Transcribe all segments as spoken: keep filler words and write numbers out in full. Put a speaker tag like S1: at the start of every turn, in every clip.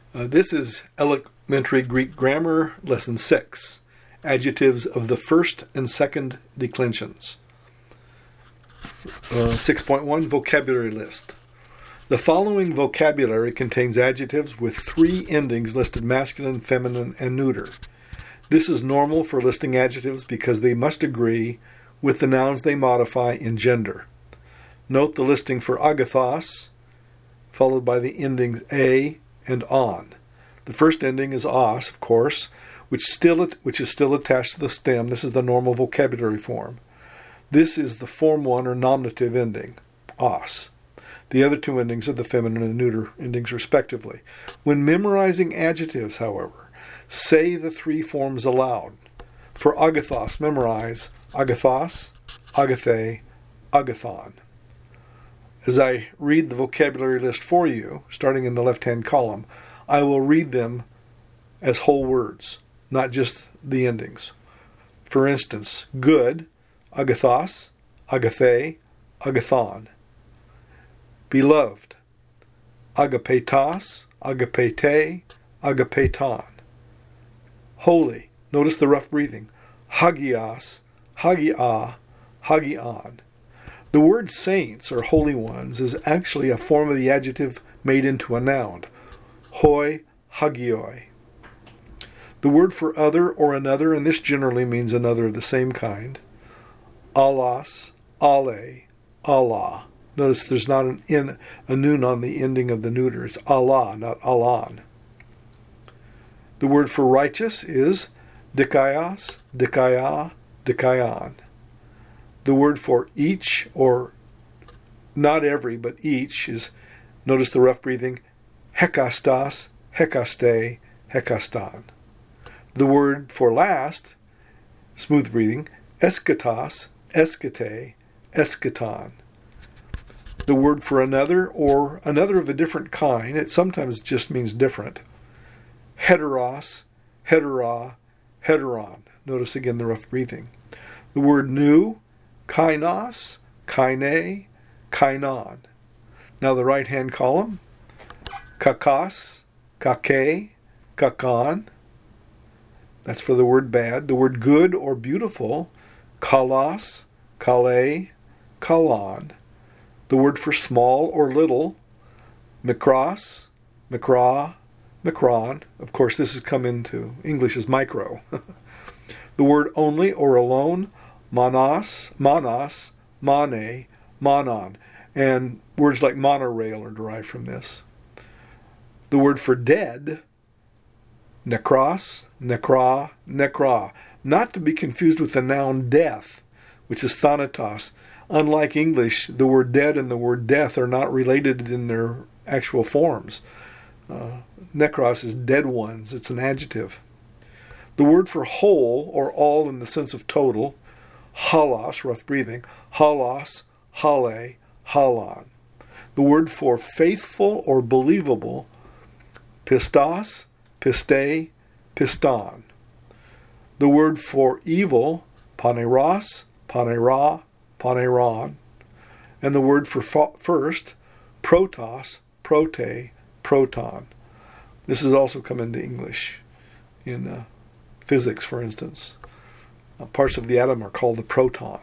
S1: Uh, this is Elementary Greek Grammar, Lesson six, Adjectives of the First and Second Declensions. Uh, six point one, Vocabulary List. The following vocabulary contains adjectives with three endings listed masculine, feminine, and neuter. This is normal for listing adjectives because they must agree with the nouns they modify in gender. Note the listing for agathos, followed by the endings a and on. The first ending is os, of course, which still which is still attached to the stem. This is the normal vocabulary form. This is the form one or nominative ending, os. The other two endings are the feminine and neuter endings, respectively. When memorizing adjectives, however, say the three forms aloud. For agathos, memorize agathos, agathe, agathon. As I read the vocabulary list for you, starting in the left-hand column, I will read them as whole words, not just the endings. For instance, good, agathos, agathe, agathon. Beloved, agapetos, agapete, agapeton. Holy, notice the rough breathing, hagios, hagia, hagion. The word saints, or holy ones, is actually a form of the adjective made into a noun, hoi, hagioi. The word for other or another, and this generally means another of the same kind, alas, ale, Allah. Notice there's not an in, a noon on the ending of the neuter. It's Allah, not alan. The word for righteous is dikaios, dikaia, dikaion. The word for each, or not every, but each, is, notice the rough breathing, hekastas, hekaste, hekastan. The word for last, smooth breathing, eskatos, eskate, eskaton. The word for another, or another of a different kind, it sometimes just means different, heteros, hetera, heteron. Notice again the rough breathing. The word new, kainos, kaine, kainon. Now the right-hand column, kakos, kake, kakon. That's for the word bad. The word good or beautiful, kalos, kale, kalon. The word for small or little, mikros, mikra, mikron. Of course, this has come into English as micro. The word only or alone, manos, manos, mane, manon. And words like monorail are derived from this. The word for dead, nekros, nekra, nekra. Not to be confused with the noun death, which is thanatos. Unlike English, the word dead and the word death are not related in their actual forms. Uh, nekros is dead ones. It's an adjective. The word for whole, or all in the sense of total, halos, rough breathing, halos, hale, halon. The word for faithful or believable, pistos, piste, piston. The word for evil, paneros, panera, paneron. And the word for fa- first, protos, prote, proton. This has also come into English in uh, physics, for instance. Uh, parts of the atom are called the proton.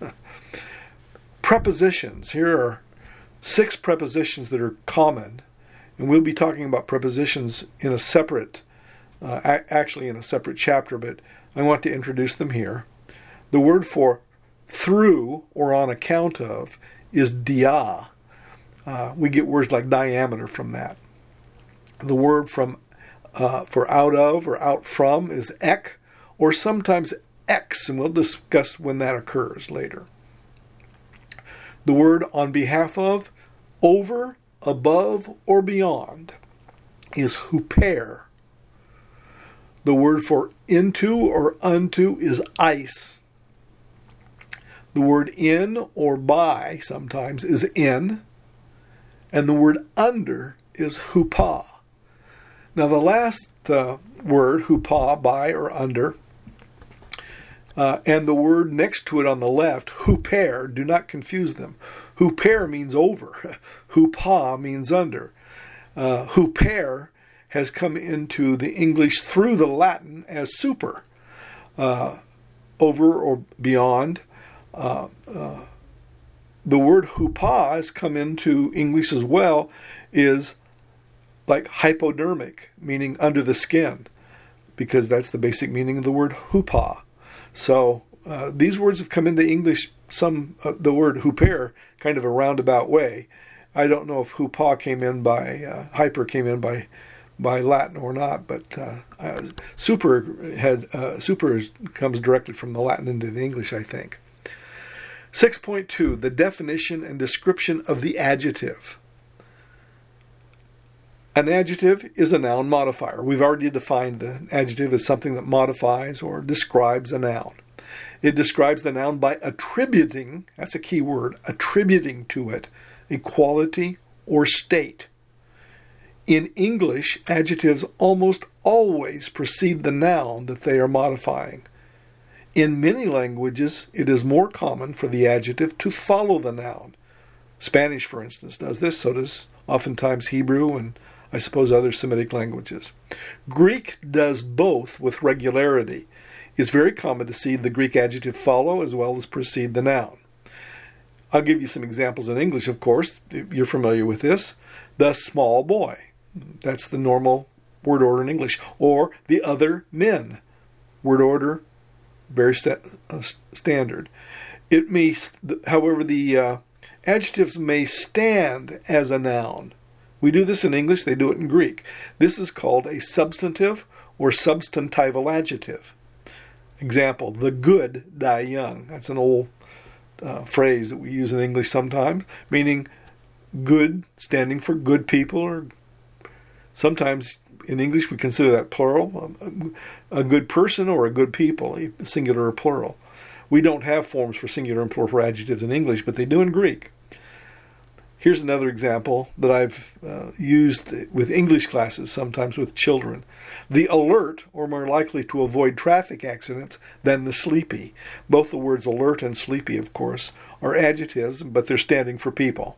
S1: Prepositions. Here are six prepositions that are common, and we'll be talking about prepositions in a separate, uh, a- actually in a separate chapter, but I want to introduce them here. The word for through or on account of is dia. Uh, we get words like diameter from that. The word from uh, for out of or out from is ek, or sometimes ex, and we'll discuss when that occurs later. The word on behalf of, over, above, or beyond is huper. The word for into or unto is ice. The word in or by sometimes is in, and the word under is hupa. Now the last uh, word, hupa, by or under, uh, and the word next to it on the left, huper, do not confuse them. Huper means over. Hupa means under. Uh, huper has come into the English through the Latin as super, uh, over or beyond. Uh, uh, the word hupa has come into English as well, is like hypodermic, meaning under the skin, because that's the basic meaning of the word hupa. So uh, these words have come into English, some uh, the word huper, kind of a roundabout way. I don't know if hupa came in by, uh, hyper came in by by Latin or not, but uh, uh, super had uh, super comes directly from the Latin into the English, I think. six point two, the definition and description of the adjective. An adjective is a noun modifier. We've already defined the adjective as something that modifies or describes a noun. It describes the noun by attributing, that's a key word, attributing to it a quality or state. In English, adjectives almost always precede the noun that they are modifying. In many languages, it is more common for the adjective to follow the noun. Spanish, for instance, does this. So does oftentimes Hebrew and I suppose other Semitic languages. Greek does both with regularity. It's very common to see the Greek adjective follow as well as precede the noun. I'll give you some examples in English, of course. You're familiar with this. The small boy. That's the normal word order in English. Or the other men. Word order, very st- uh, standard. It may, however, the uh, adjectives may stand as a noun. We do this in English, they do it in Greek. This is called a substantive or substantival adjective. Example, the good die young. That's an old uh, phrase that we use in English sometimes, meaning good, standing for good people, or sometimes in English we consider that plural, a good person or a good people, a singular or plural. We don't have forms for singular and plural for adjectives in English, but they do in Greek. Here's another example that I've uh, used with English classes, sometimes with children. The alert, or more likely to avoid traffic accidents than the sleepy. Both the words alert and sleepy, of course, are adjectives, but they're standing for people.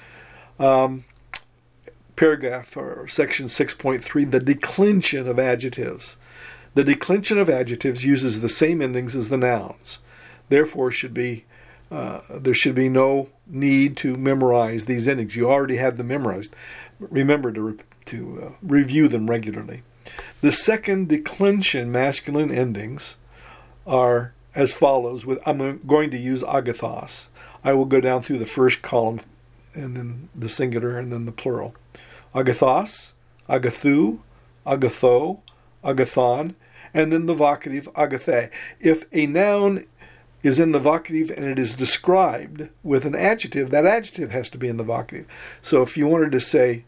S1: Um, paragraph or section six point three, the declension of adjectives. The declension of adjectives uses the same endings as the nouns. Therefore, should be Uh, there should be no need to memorize these endings. You already have them memorized. Remember to, re- to uh, review them regularly. The second declension masculine endings are as follows. With I'm going to use agathos. I will go down through the first column and then the singular and then the plural. Agathos, agathu, agatho, agathon, and then the vocative agathe. If a noun is in the vocative and it is described with an adjective, that adjective has to be in the vocative. So if you wanted to say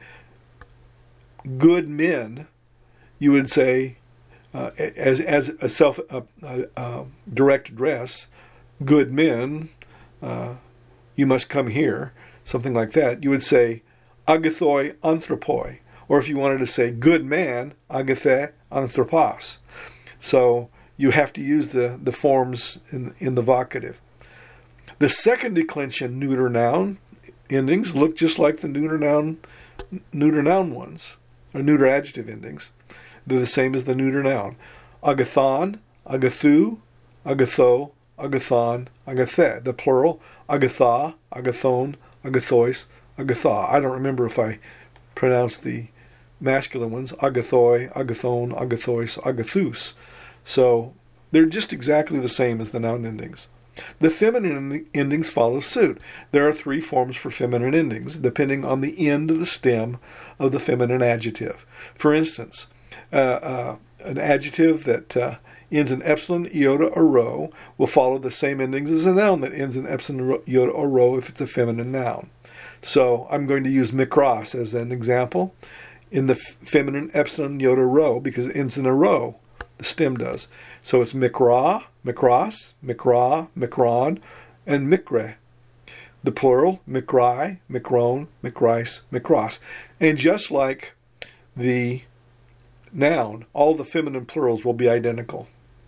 S1: good men, you would say, uh, as as a self uh, uh, uh, direct address, good men, uh, you must come here, something like that. You would say agathoi anthropoi, or if you wanted to say good man, agathe anthropos. So you have to use the, the forms in, in the vocative. The second declension neuter noun endings look just like the neuter noun neuter noun ones, or neuter adjective endings. They're the same as the neuter noun. Agathon, agathu, agatho, agathon, agathe. The plural, agatha, agathon, agathois, agatha. I don't remember if I pronounced the masculine ones, agathoi, agathon, agathois, agathus. So they're just exactly the same as the noun endings. The feminine endings follow suit. There are three forms for feminine endings, depending on the end of the stem of the feminine adjective. For instance, uh, uh, an adjective that uh, ends in epsilon, iota, or rho will follow the same endings as a noun that ends in epsilon, iota, or rho if it's a feminine noun. So I'm going to use mikros as an example in the f- feminine epsilon, iota, rho because it ends in a rho. The stem does. So it's mikra, mikros, mikra, mikron, and mikre. The plural, mikrai, mikron, mikrais, mikros. And just like the noun, all the feminine plurals will be identical.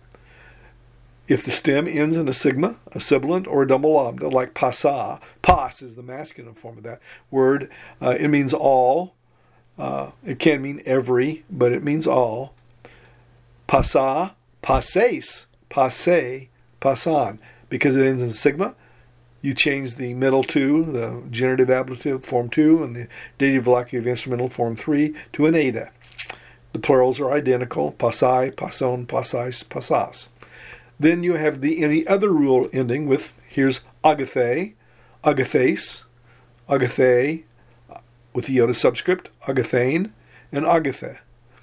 S1: If the stem ends in a sigma, a sibilant, or a double lambda, like pasa, pas is the masculine form of that word, uh, it means all. Uh, it can mean every, but it means all. Passa, passes, passe, passan. Because it ends in sigma, you change the middle two, the genitive ablative form two, and the dative vocative instrumental form three to an eta. The plurals are identical, passai, passon, passais, passas. Then you have the any other rule ending with, here's agathe, agathes, agathe, with the iota subscript, agathane, and agathe.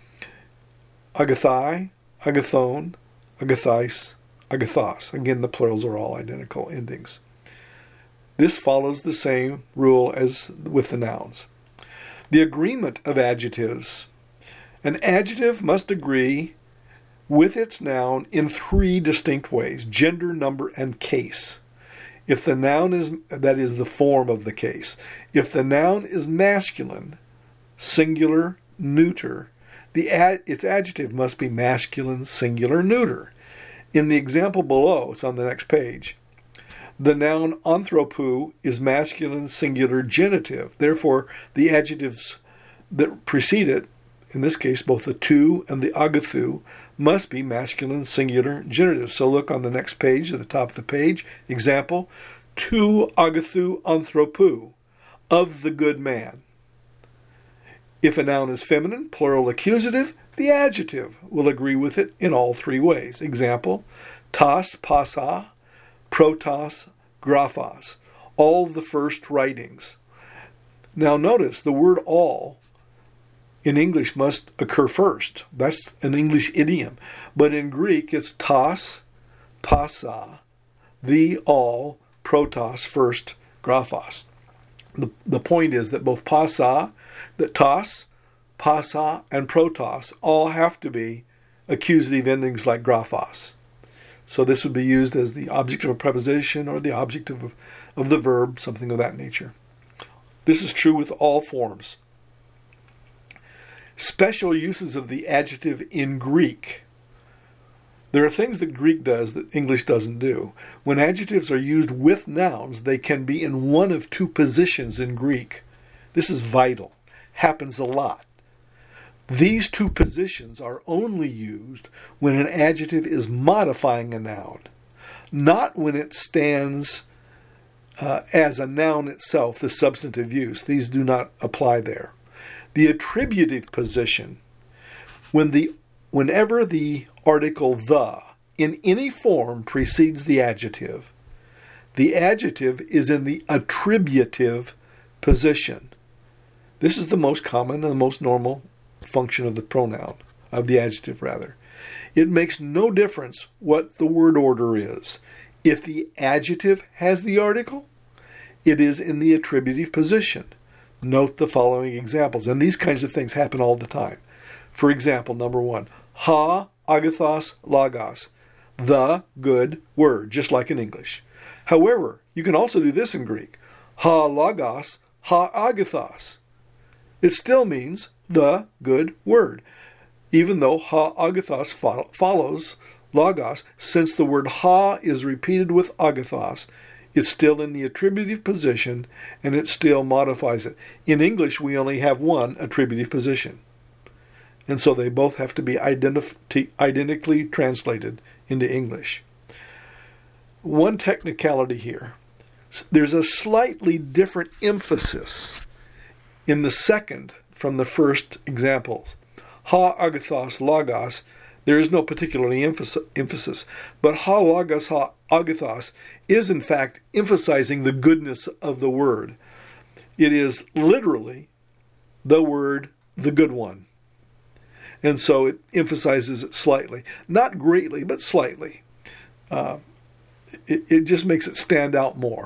S1: Agathai, agathone, agathais, agathos. Again, the plurals are all identical endings. This follows the same rule as with the nouns. The agreement of adjectives. An adjective must agree with its noun in three distinct ways: gender, number, and case. If the noun is, that is the form of the case. If the noun is masculine, singular, neuter, the ad, its adjective must be masculine, singular, neuter. In the example below, it's on the next page, the noun anthropou is masculine, singular, genitive. Therefore, the adjectives that precede it, in this case, both the tu and the agathou, must be masculine, singular, genitive. So look on the next page, at the top of the page, example, tu agathou anthropou, of the good man. If a noun is feminine, plural accusative, the adjective will agree with it in all three ways. Example, tas, passa, protas, graphos, all the first writings. Now notice the word all in English must occur first. That's an English idiom. But in Greek, it's tas, passa, the, all, protos, first, graphos. The, the point is that both passa, that tas, passa, and protos all have to be accusative endings like graphos. So this would be used as the object of a preposition or the object of, of the verb, something of that nature. This is true with all forms. Special uses of the adjective in Greek. There are things that Greek does that English doesn't do. When adjectives are used with nouns, they can be in one of two positions in Greek. This is vital. Happens a lot. These two positions are only used when an adjective is modifying a noun, not when it stands uh, as a noun itself, the substantive use. These do not apply there. The attributive position, when the, whenever the article the in any form precedes the adjective, the adjective is in the attributive position. This is the most common and the most normal function of the pronoun, of the adjective rather. It makes no difference what the word order is. If the adjective has the article, it is in the attributive position. Note the following examples, and these kinds of things happen all the time. For example, number one, ha, agathos, logos, the good word, just like in English. However, you can also do this in Greek, ha, logos, ha, agathos. It still means the good word, even though ha, agathos fo- follows logos. Since the word ha is repeated with agathos, it's still in the attributive position, and it still modifies it. In English, we only have one attributive position. And so they both have to be identif- identically translated into English. One technicality here. There's a slightly different emphasis in the second from the first examples. Ha, agathos, logos, there is no particular emphasis, but ha, logos, ha, agathos is in fact emphasizing the goodness of the word. It is literally the word, the good one. And so it emphasizes it slightly. Not greatly, but slightly. Uh, it, it just makes it stand out more.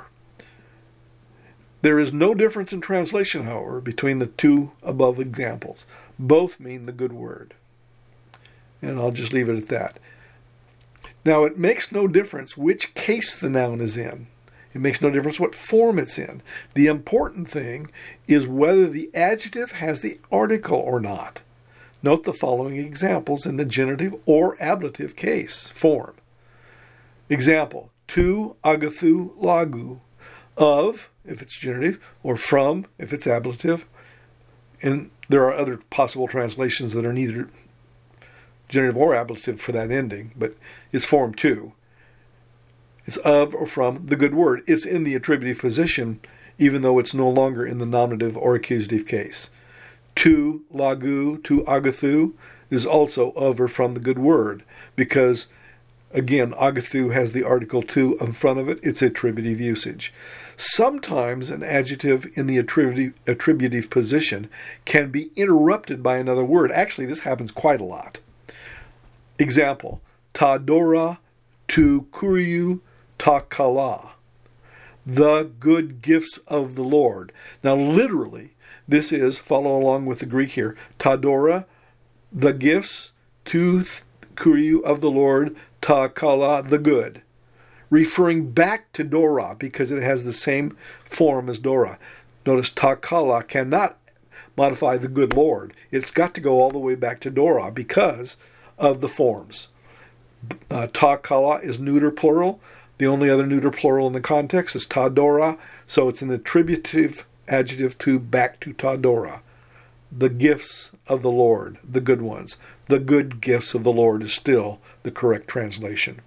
S1: There is no difference in translation, however, between the two above examples. Both mean the good word. And I'll just leave it at that. Now, it makes no difference which case the noun is in. It makes no difference what form it's in. The important thing is whether the adjective has the article or not. Note the following examples in the genitive or ablative case form. Example, tu, agathou, lagu, of, if it's genitive, or from, if it's ablative, And there are other possible translations that are neither genitive or ablative for that ending, but it's form two. It's of or from the good word. It's in the attributive position, even though it's no longer in the nominative or accusative case. To lagu, to agathu, is also of or from the good word, because, again, agathu has the article to in front of it. It's attributive usage. Sometimes an adjective in the attributive, attributive position can be interrupted by another word. Actually, this happens quite a lot. Example, Tadora tu kuriu takala, the good gifts of the Lord. Now, literally, this is, follow along with the Greek here, Tadora, the gifts, to kuriu of the Lord, takala, the good, referring back to Dora because it has the same form as Dora. Notice takala cannot modify the good Lord. It's got to go all the way back to Dora because of the forms. Uh, takala is neuter plural. The only other neuter plural in the context is tadora, so it's an attributive adjective to back to tadora. The gifts of the Lord, the good ones. The good gifts of the Lord is still the correct translation.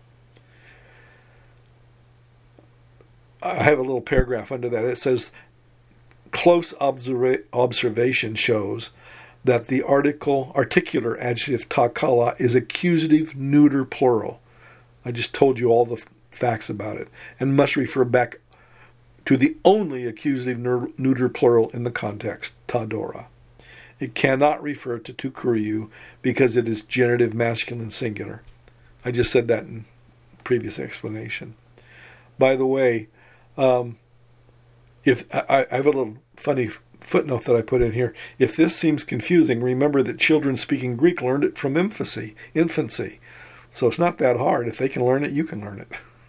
S1: I have a little paragraph under that. It says, close observa- observation shows that the article, articular adjective takala is accusative neuter plural. I just told you all the facts about it, and must refer back to the only accusative neuter plural in the context, tadora. It cannot refer to tu kuriu because it is genitive masculine singular. I just said that in previous explanation. By the way, um, if I, I have a little funny footnote that I put in here. If this seems confusing, remember that children speaking Greek learned it from infancy. Infancy. So it's not that hard. If they can learn it, you can learn it.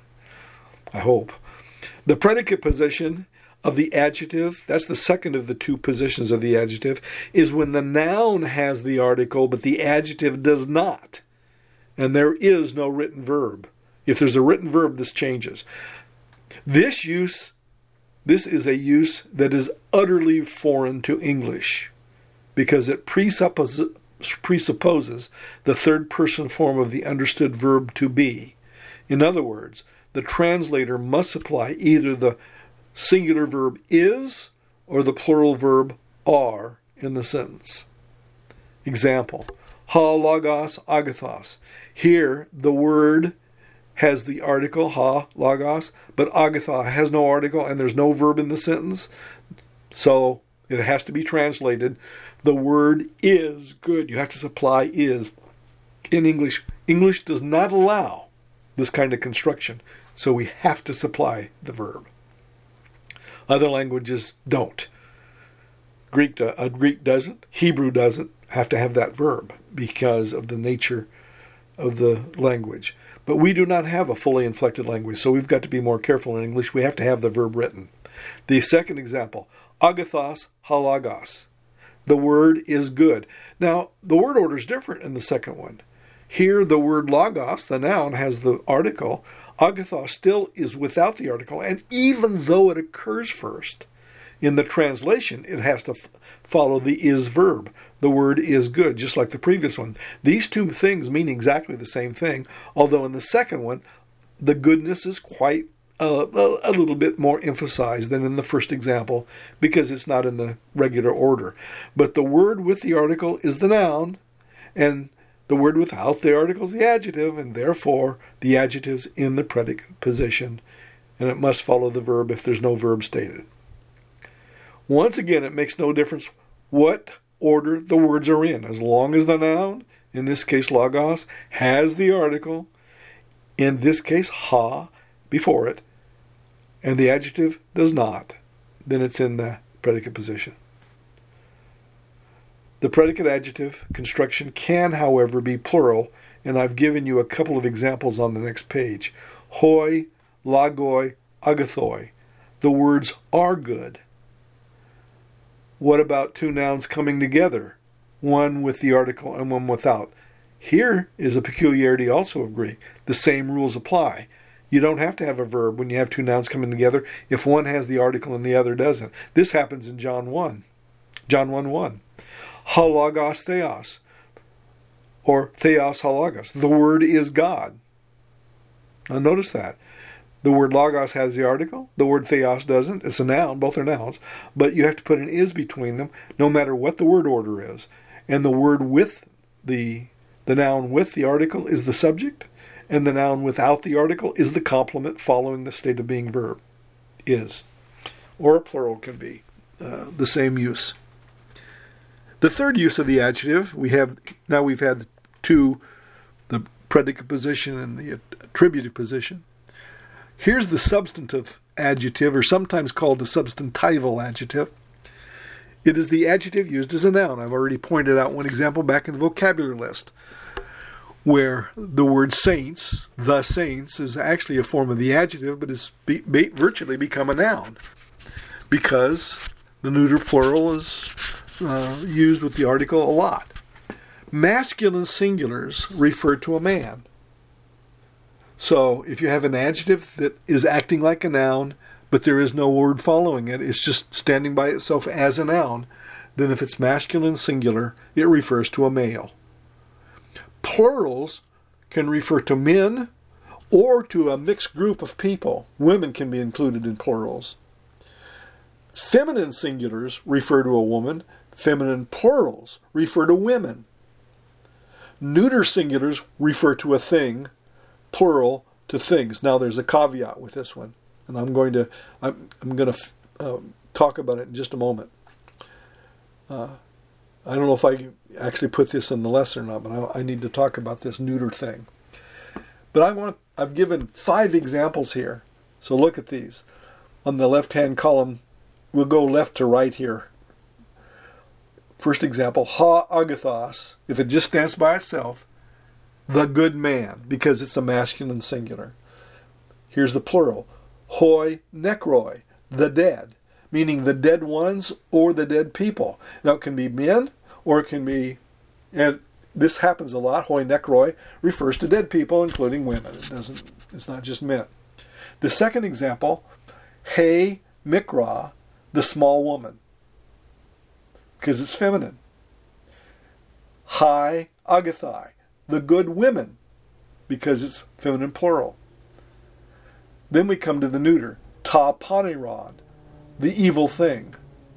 S1: I hope. The predicate position of the adjective, that's the second of the two positions of the adjective, is when the noun has the article, but the adjective does not. And there is no written verb. If there's a written verb, this changes. This use This is a use that is utterly foreign to English because it presupposes, presupposes the third person form of the understood verb to be. In other words, the translator must supply either the singular verb is or the plural verb are in the sentence. Example, ha logos agathos. Here, the word has the article, ha, logos, but agatha has no article and there's no verb in the sentence. So it has to be translated. The word is good. You have to supply is in English. English does not allow this kind of construction, so we have to supply the verb. Other languages don't. Greek, uh, Greek doesn't. Hebrew doesn't have to have that verb because of the nature of the language. But we do not have a fully inflected language, so we've got to be more careful in English. We have to have the verb written. The second example, agathos halagos. The word is good. Now, the word order is different in the second one. Here, the word logos, the noun, has the article. Agathos still is without the article, and even though it occurs first, in the translation, it has to f- follow the is verb. The word is good, just like the previous one. These two things mean exactly the same thing, although in the second one, the goodness is quite uh, a, a little bit more emphasized than in the first example because it's not in the regular order. But the word with the article is the noun, and the word without the article is the adjective, and therefore the adjective's in the predicate position, and it must follow the verb if there's no verb stated. Once again, it makes no difference what order the words are in, as long as the noun, in this case logos, has the article, in this case ha, before it, and the adjective does not, then it's in the predicate position. The predicate adjective construction can, however, be plural, and I've given you a couple of examples on the next page. Hoi, lagoi, agathoi. The words are good. What about two nouns coming together, one with the article and one without? Here is a peculiarity also of Greek. The same rules apply. You don't have to have a verb when you have two nouns coming together if one has the article and the other doesn't. This happens in John one. John one one. Halagos theos, or theos halagos. The Word is God. Now notice that. The word logos has the article. The word theos doesn't. It's a noun. Both are nouns. But you have to put an is between them no matter what the word order is. And the word with the, the noun with the article is the subject. And the noun without the article is the complement following the state of being verb. Is. Or a plural can be uh, the same use. The third use of the adjective, we have now we've had two, the predicate position and the attributive position. Here's the substantive adjective, or sometimes called the substantival adjective. It is the adjective used as a noun. I've already pointed out one example back in the vocabulary list, where the word saints, the saints, is actually a form of the adjective, but has be, be, virtually become a noun, because the neuter plural is uh, used with the article a lot. Masculine singulars refer to a man. So if you have an adjective that is acting like a noun, but there is no word following it, it's just standing by itself as a noun, then if it's masculine singular, it refers to a male. Plurals can refer to men or to a mixed group of people. Women can be included in plurals. Feminine singulars refer to a woman. Feminine plurals refer to women. Neuter singulars refer to a thing, plural to things. Now there's a caveat with this one, and I'm going to I'm, I'm going to uh, talk about it in just a moment. Uh, I don't know if I actually put this in the lesson or not, but I, I need to talk about this neuter thing. But I want I've given five examples here, so look at these. On the left-hand column, we'll go left to right here. First example, ha agathos. If it just stands by itself, the good man, because it's a masculine singular. Here's the plural. Hoi necroi, the dead, meaning the dead ones or the dead people. Now it can be men or it can be, and this happens a lot, hoi necroi refers to dead people, including women. It doesn't, it's not just men. The second example, he mikra, the small woman, because it's feminine. Hai agathai, the good women, because it's feminine plural. Then we come to the neuter, ta paniron, the evil thing.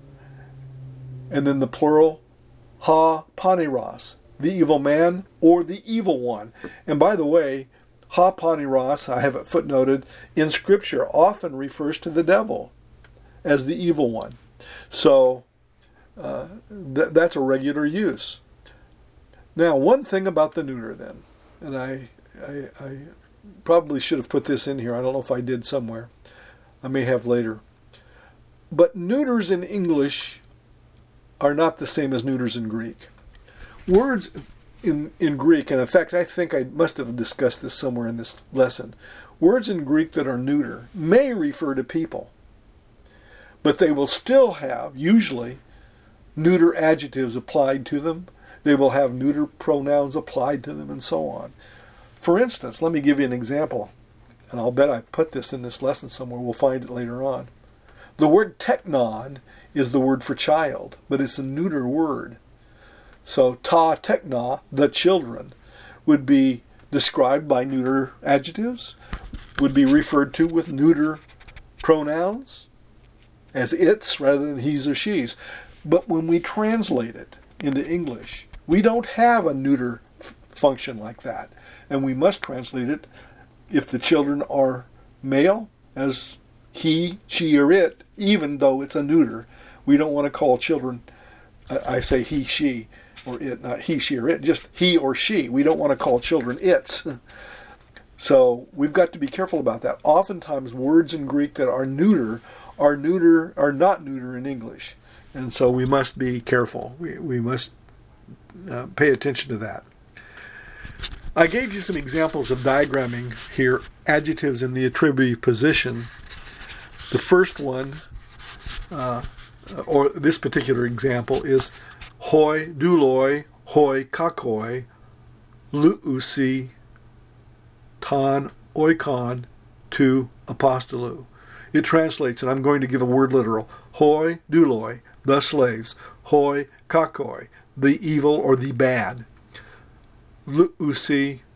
S1: And then the plural, ha paniros, the evil man or the evil one. And by the way, ha paniros, I have it footnoted, in Scripture often refers to the devil as the evil one. So uh, th- that's a regular use. Now, one thing about the neuter then, and I, I, I probably should have put this in here. I don't know if I did somewhere. I may have later. But neuters in English are not the same as neuters in Greek. Words in, in Greek, and in fact, I think I must have discussed this somewhere in this lesson. Words in Greek that are neuter may refer to people, but they will still have, usually, neuter adjectives applied to them. They will have neuter pronouns applied to them, and so on. For instance, let me give you an example, and I'll bet I put this in this lesson somewhere. We'll find it later on. The word teknon is the word for child, but it's a neuter word. So ta tekna, the children, would be described by neuter adjectives, would be referred to with neuter pronouns, as its rather than he's or she's. But when we translate it into English, we don't have a neuter f- function like that. And we must translate it, if the children are male, as he, she, or it, even though it's a neuter. We don't want to call children, I say he, she, or it, not he, she, or it, just he or she. We don't want to call children its. So we've got to be careful about that. Oftentimes words in Greek that are neuter are neuter are not neuter in English. And so we must be careful. We, we must uh, pay attention to that. I gave you some examples of diagramming here, adjectives in the attributive position. The first one, uh, or this particular example, is hoi douloi, hoi kakoi, luusi, ton oikon, to apostolou. It translates, and I'm going to give a word literal, hoi douloi, the slaves. Hoi kakoi, the evil or the bad. Luusi,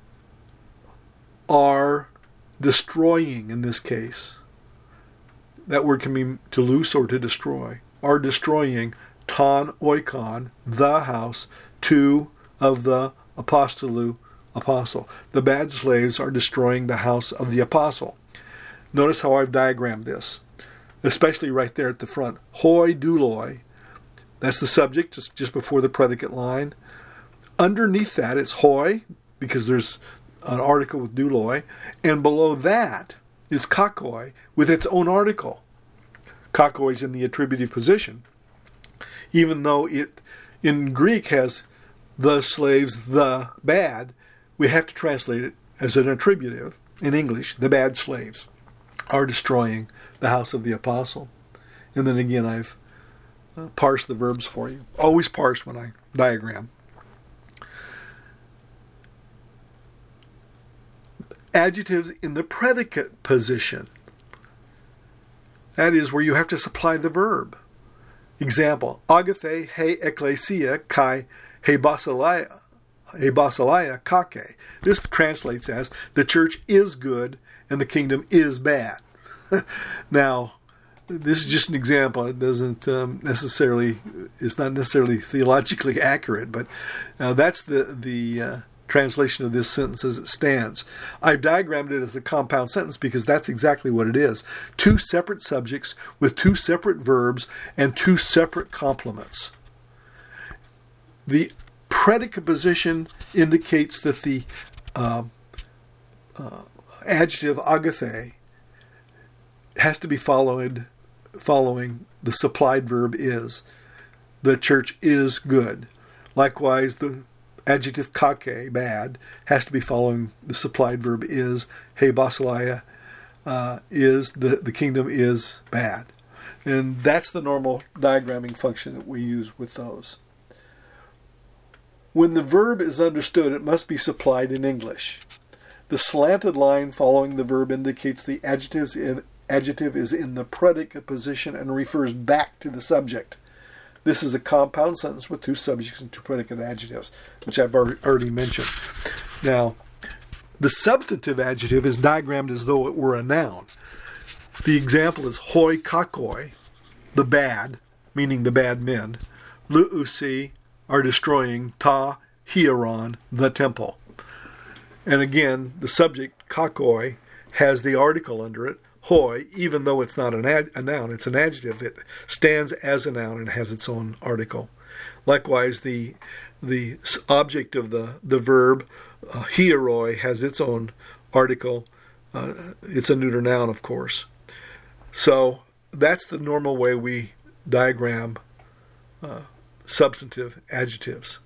S1: are destroying in this case. That word can mean to loose or to destroy. Are destroying ton oikon, the house, two of the apostolu, apostle. The bad slaves are destroying the house of the apostle. Notice how I've diagrammed this, especially right there at the front. Hoi douloi, that's the subject, just, just before the predicate line. Underneath that it's hoi, because there's an article with douloi, and below that is kakoi with its own article. Kakoi is in the attributive position, even though it in Greek has the slaves, the bad, we have to translate it as an attributive in English. The bad slaves are destroying the house of the apostle. And then again, I've uh, parsed the verbs for you. Always parse when I diagram. Adjectives in the predicate position. That is where you have to supply the verb. Example, agathe he ecclesia kai he basileia, he basileia kake. This translates as, the church is good and the kingdom is bad. Now, this is just an example. It doesn't um, necessarily, it's not necessarily theologically accurate, but uh, that's the, the uh, translation of this sentence as it stands. I've diagrammed it as a compound sentence because that's exactly what it is. Two separate subjects with two separate verbs and two separate complements. The predicate position indicates that the uh, uh, adjective agathe has to be followed following the supplied verb is. The church is good. Likewise, the adjective kake, bad, has to be following the supplied verb is. He basileia, uh, is, the, the kingdom is bad. And that's the normal diagramming function that we use with those. When the verb is understood, it must be supplied in English. The slanted line following the verb indicates the adjectives in, adjective is in the predicate position and refers back to the subject. This is a compound sentence with two subjects and two predicate adjectives, which I've already mentioned. Now, the substantive adjective is diagrammed as though it were a noun. The example is hoi kakoi, the bad, meaning the bad men. Luusi, are destroying, ta hieron, the temple. And again, the subject, kakoi, has the article under it, hoi, even though it's not an ad, a noun, it's an adjective. It stands as a noun and has its own article. Likewise, the the object of the, the verb, uh, hieroi, has its own article. Uh, it's a neuter noun, of course. So that's the normal way we diagram uh, substantive adjectives.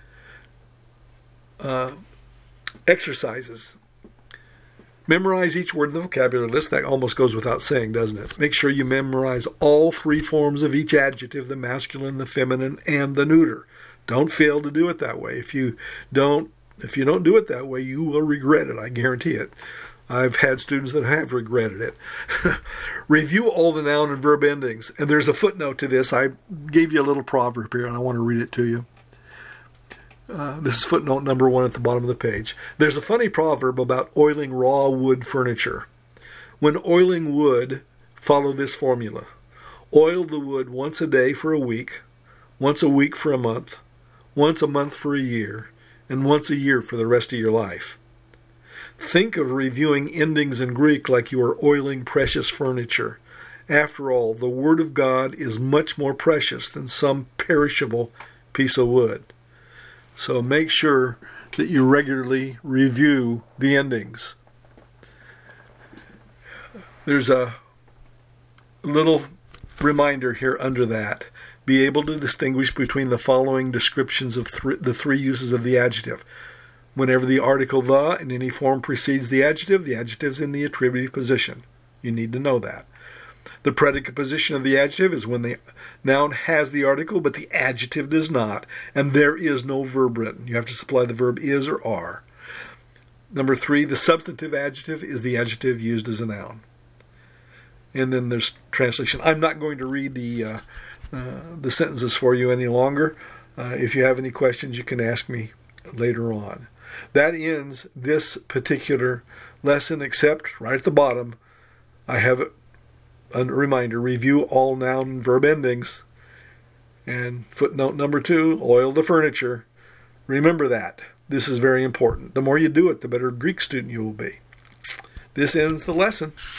S1: Uh, exercises. Memorize each word in the vocabulary list. That almost goes without saying, doesn't it? Make sure you memorize all three forms of each adjective, the masculine, the feminine, and the neuter. Don't fail to do it that way. If you don't, if you don't do it that way, you will regret it. I guarantee it. I've had students that have regretted it. Review all the noun and verb endings. And there's a footnote to this. I gave you a little proverb here, and I want to read it to you. Uh, this is footnote number one at the bottom of the page. There's a funny proverb about oiling raw wood furniture. When oiling wood, follow this formula. Oil the wood once a day for a week, once a week for a month, once a month for a year, and once a year for the rest of your life. Think of reviewing endings in Greek like you are oiling precious furniture. After all, the Word of God is much more precious than some perishable piece of wood. So make sure that you regularly review the endings. There's a little reminder here under that. Be able to distinguish between the following descriptions of th- the three uses of the adjective. Whenever the article the in any form precedes the adjective, the adjective is in the attributive position. You need to know that. The predicate position of the adjective is when the noun has the article, but the adjective does not, and there is no verb written. You have to supply the verb is or are. Number three, the substantive adjective is the adjective used as a noun. And then there's translation. I'm not going to read the uh, uh, the sentences for you any longer. Uh, if you have any questions, you can ask me later on. That ends this particular lesson, except right at the bottom, I have a reminder, review all noun and verb endings. And footnote number two, oil the furniture. Remember that. This is very important. The more you do it, the better Greek student you will be. This ends the lesson.